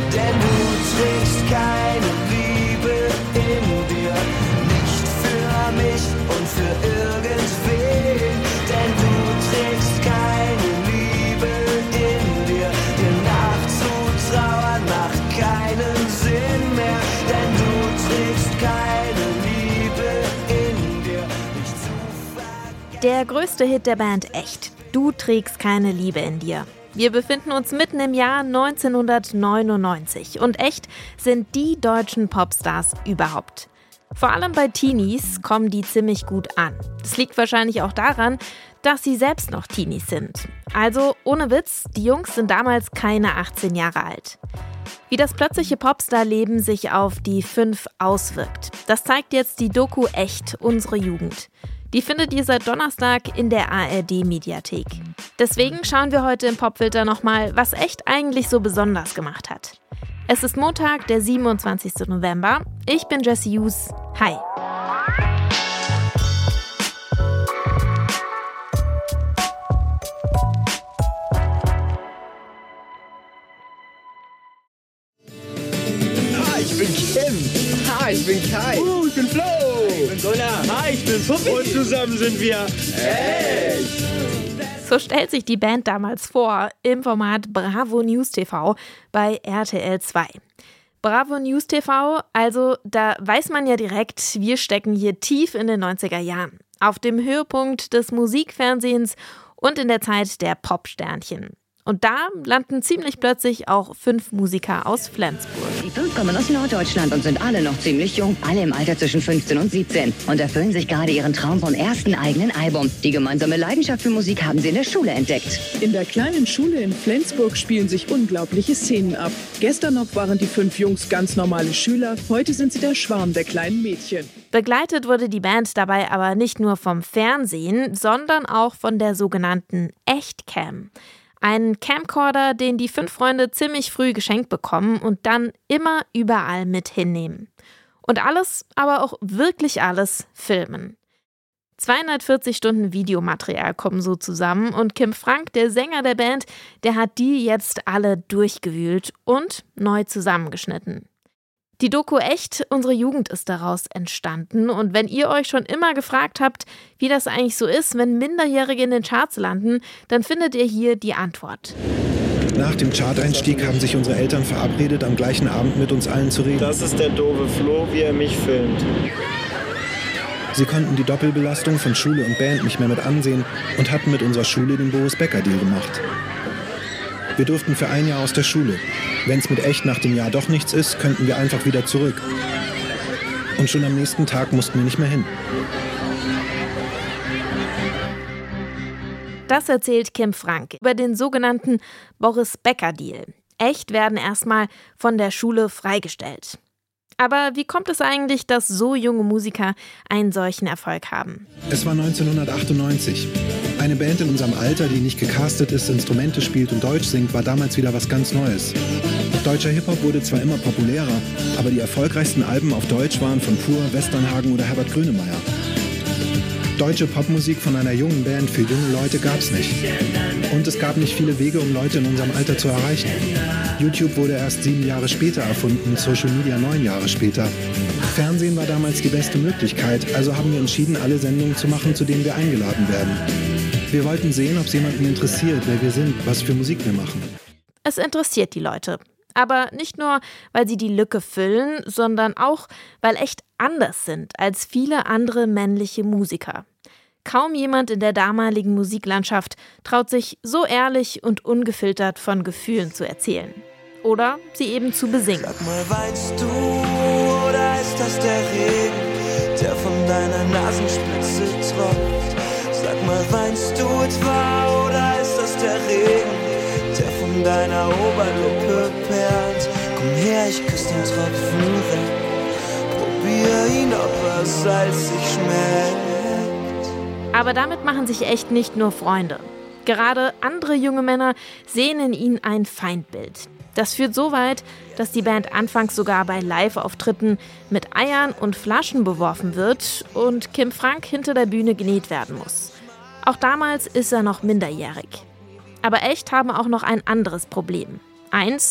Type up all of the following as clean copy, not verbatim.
denn du trägst keine Liebe in dir. Nicht für mich und für irgendwen, denn du trägst keine Liebe in dir. Dir nachzutrauern macht keinen Sinn mehr, denn du trägst keine Liebe in dir. Nicht zu vergessen. Der größte Hit der Band Echt. Du trägst keine Liebe in dir. Wir befinden uns mitten im Jahr 1999 und Echt sind die deutschen Popstars überhaupt. Vor allem bei Teenies kommen die ziemlich gut an. Das liegt wahrscheinlich auch daran, dass sie selbst noch Teenies sind. Also ohne Witz, die Jungs sind damals keine 18 Jahre alt. Wie das plötzliche Popstar-Leben sich auf die 5 auswirkt, das zeigt jetzt die Doku Echt, unsere Jugend. Die findet ihr seit Donnerstag in der ARD-Mediathek. Deswegen schauen wir heute im Popfilter nochmal, was Echt eigentlich so besonders gemacht hat. Es ist Montag, der 27. November. Ich bin Jessie Hughes. Hi. Ich bin Kim. Hi, ich bin Kai. Ich bin Flo. Ich bin Gunnar. Hi, ich bin Puppi. Und zusammen sind wir Echt. So stellt sich die Band damals vor im Format Bravo News TV bei RTL 2. Bravo News TV, also da weiß man ja direkt, wir stecken hier tief in den 90er Jahren. Auf dem Höhepunkt des Musikfernsehens und in der Zeit der Popsternchen. Und da landen ziemlich plötzlich auch 5 Musiker aus Flensburg. Die 5 kommen aus Norddeutschland und sind alle noch ziemlich jung, alle im Alter zwischen 15 und 17 und erfüllen sich gerade ihren Traum vom ersten eigenen Album. Die gemeinsame Leidenschaft für Musik haben sie in der Schule entdeckt. In der kleinen Schule in Flensburg spielen sich unglaubliche Szenen ab. Gestern noch waren die 5 Jungs ganz normale Schüler, heute sind sie der Schwarm der kleinen Mädchen. Begleitet wurde die Band dabei aber nicht nur vom Fernsehen, sondern auch von der sogenannten Echtcam. Ein Camcorder, den die 5 Freunde ziemlich früh geschenkt bekommen und dann immer überall mit hinnehmen. Und alles, aber auch wirklich alles, filmen. 240 Stunden Videomaterial kommen so zusammen und Kim Frank, der Sänger der Band, der hat die jetzt alle durchgewühlt und neu zusammengeschnitten. Die Doku Echt, unsere Jugend ist daraus entstanden und wenn ihr euch schon immer gefragt habt, wie das eigentlich so ist, wenn Minderjährige in den Charts landen, dann findet ihr hier die Antwort. Nach dem Charteinstieg haben sich unsere Eltern verabredet, am gleichen Abend mit uns allen zu reden. Das ist der doofe Flo, wie er mich filmt. Sie konnten die Doppelbelastung von Schule und Band nicht mehr mit ansehen und hatten mit unserer Schule den Boris-Becker-Deal gemacht. Wir durften für ein Jahr aus der Schule. Wenn es mit Echt nach dem Jahr doch nichts ist, könnten wir einfach wieder zurück. Und schon am nächsten Tag mussten wir nicht mehr hin. Das erzählt Kim Frank über den sogenannten Boris-Becker-Deal. Echt werden erstmal von der Schule freigestellt. Aber wie kommt es eigentlich, dass so junge Musiker einen solchen Erfolg haben? Es war 1998. Eine Band in unserem Alter, die nicht gecastet ist, Instrumente spielt und Deutsch singt, war damals wieder was ganz Neues. Deutscher Hip-Hop wurde zwar immer populärer, aber die erfolgreichsten Alben auf Deutsch waren von Pur, Westernhagen oder Herbert Grönemeyer. Deutsche Popmusik von einer jungen Band für junge Leute gab's nicht. Und es gab nicht viele Wege, um Leute in unserem Alter zu erreichen. YouTube wurde erst 7 Jahre später erfunden, Social Media 9 Jahre später. Fernsehen war damals die beste Möglichkeit, also haben wir entschieden, alle Sendungen zu machen, zu denen wir eingeladen werden. Wir wollten sehen, ob es jemanden interessiert, wer wir sind, was für Musik wir machen. Es interessiert die Leute. Aber nicht nur, weil sie die Lücke füllen, sondern auch, weil Echt anders sind als viele andere männliche Musiker. Kaum jemand in der damaligen Musiklandschaft traut sich so ehrlich und ungefiltert von Gefühlen zu erzählen. Oder sie eben zu besingen. Sag mal, weinst du oder ist das der Regen, der von deiner Nasenspitze tropft? Sag mal, weinst du etwa oder ist das der Regen, der von deiner Oberlippe perlt? Komm her, ich küsse den Tropfen weg, probier ihn, ob er salzig schmeckt. Aber damit machen sich Echt nicht nur Freunde. Gerade andere junge Männer sehen in ihnen ein Feindbild. Das führt so weit, dass die Band anfangs sogar bei Live-Auftritten mit Eiern und Flaschen beworfen wird und Kim Frank hinter der Bühne genäht werden muss. Auch damals ist er noch minderjährig. Aber Echt haben auch noch ein anderes Problem. Eins,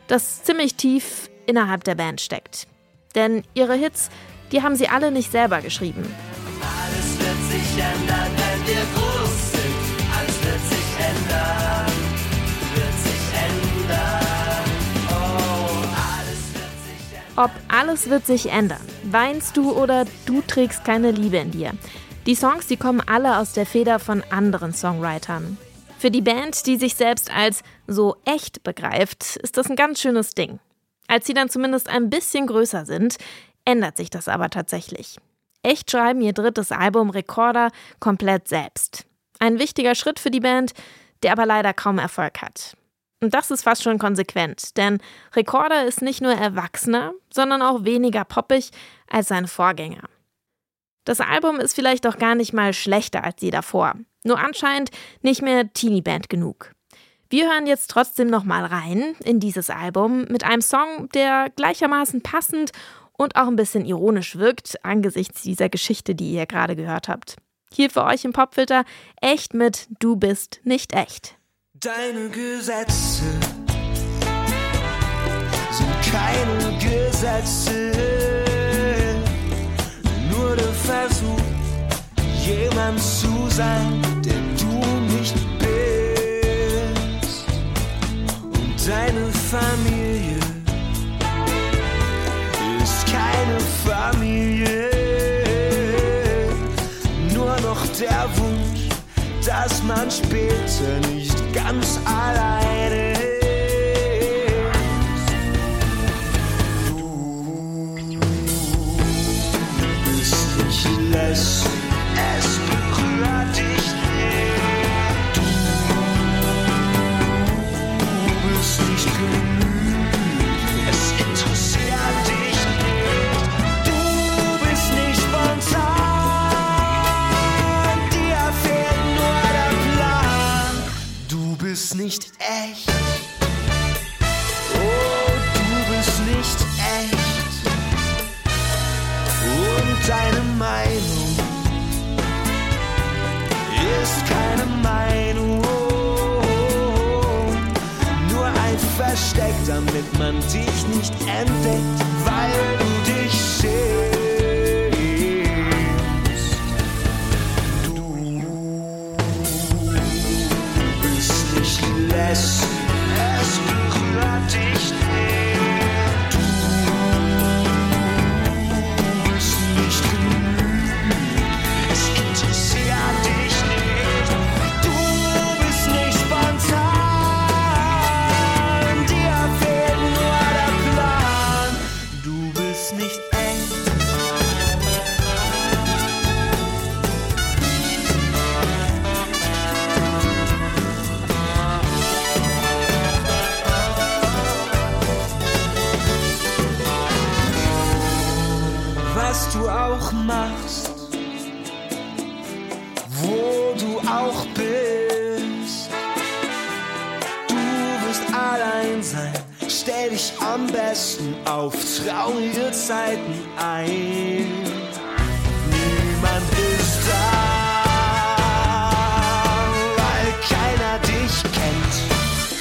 das ziemlich tief innerhalb der Band steckt. Denn ihre Hits, die haben sie alle nicht selber geschrieben. Alles wird sich ändern, wenn wir groß sind. Alles wird sich ändern, wird sich ändern. Oh, alles wird sich ändern. Ob alles wird sich ändern, weinst du oder du trägst keine Liebe in dir. Die Songs, die kommen alle aus der Feder von anderen Songwritern. Für die Band, die sich selbst als so echt begreift, ist das ein ganz schönes Ding. Als sie dann zumindest ein bisschen größer sind, ändert sich das aber tatsächlich. Echt schreiben ihr drittes Album Recorder komplett selbst. Ein wichtiger Schritt für die Band, der aber leider kaum Erfolg hat. Und das ist fast schon konsequent, denn Recorder ist nicht nur erwachsener, sondern auch weniger poppig als seine Vorgänger. Das Album ist vielleicht auch gar nicht mal schlechter als die davor, nur anscheinend nicht mehr Teenie-Band genug. Wir hören jetzt trotzdem nochmal rein in dieses Album mit einem Song, der gleichermaßen passend und auch ein bisschen ironisch wirkt angesichts dieser Geschichte, die ihr gerade gehört habt. Hier für euch im Popfilter Echt mit Du bist nicht echt. Deine Gesetze sind keine Gesetze, nur der Versuch, jemand zu sein, der du nicht bist. Und deine Familie ist keine Familie, nur noch der Wunsch, dass man später nicht ganz alleine ist. Du bist nicht lässig, es berührt dich nicht. Du bist nicht bemüht, es interessiert dich nicht. Du bist nicht spontan, dir fehlt nur der Plan. Du bist nicht echt. Oh, du bist nicht echt. Und deine Meinung ist keine Meinung, nur ein Versteck, damit man dich nicht entdeckt, weil du dich schämst. Du bist nicht lässig, es berührt dich nicht. Du bist nicht genügend, es interessiert dich nicht. Du bist nicht spontan, dir fehlt nur der Plan. Du bist nicht echt. Was du auch machst, wo du auch bist, du wirst allein sein. Stell dich am besten auf traurige Zeiten ein. Niemand ist da, weil keiner dich kennt.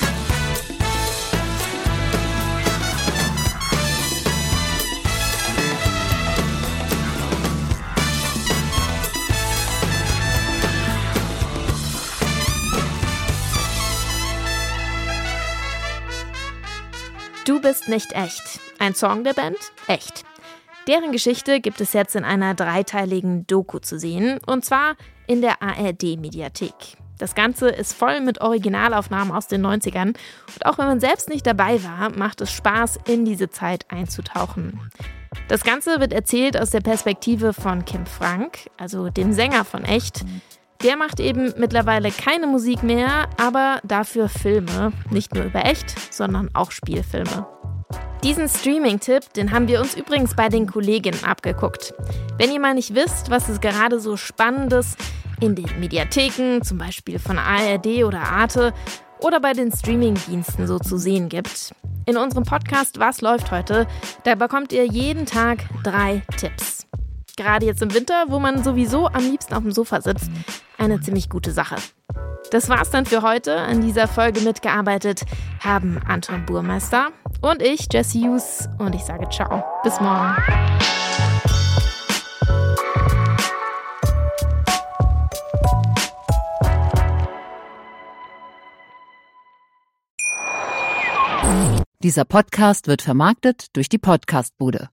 Du bist nicht echt. Ein Song der Band Echt. Deren Geschichte gibt es jetzt in einer dreiteiligen Doku zu sehen, und zwar in der ARD-Mediathek. Das Ganze ist voll mit Originalaufnahmen aus den 90ern und auch wenn man selbst nicht dabei war, macht es Spaß, in diese Zeit einzutauchen. Das Ganze wird erzählt aus der Perspektive von Kim Frank, also dem Sänger von Echt. Der macht eben mittlerweile keine Musik mehr, aber dafür Filme. Nicht nur über Echt, sondern auch Spielfilme. Diesen Streaming-Tipp, den haben wir uns übrigens bei den Kolleginnen abgeguckt. Wenn ihr mal nicht wisst, was es gerade so Spannendes in den Mediatheken, zum Beispiel von ARD oder Arte, oder bei den Streaming-Diensten so zu sehen gibt. In unserem Podcast Was läuft heute, da bekommt ihr jeden Tag 3 Tipps. Gerade jetzt im Winter, wo man sowieso am liebsten auf dem Sofa sitzt, eine ziemlich gute Sache. Das war's dann für heute. An dieser Folge mitgearbeitet haben Anton Burmeister und ich, Jessie Hughes. Und ich sage ciao. Bis morgen. Dieser Podcast wird vermarktet durch die Podcast-Bude.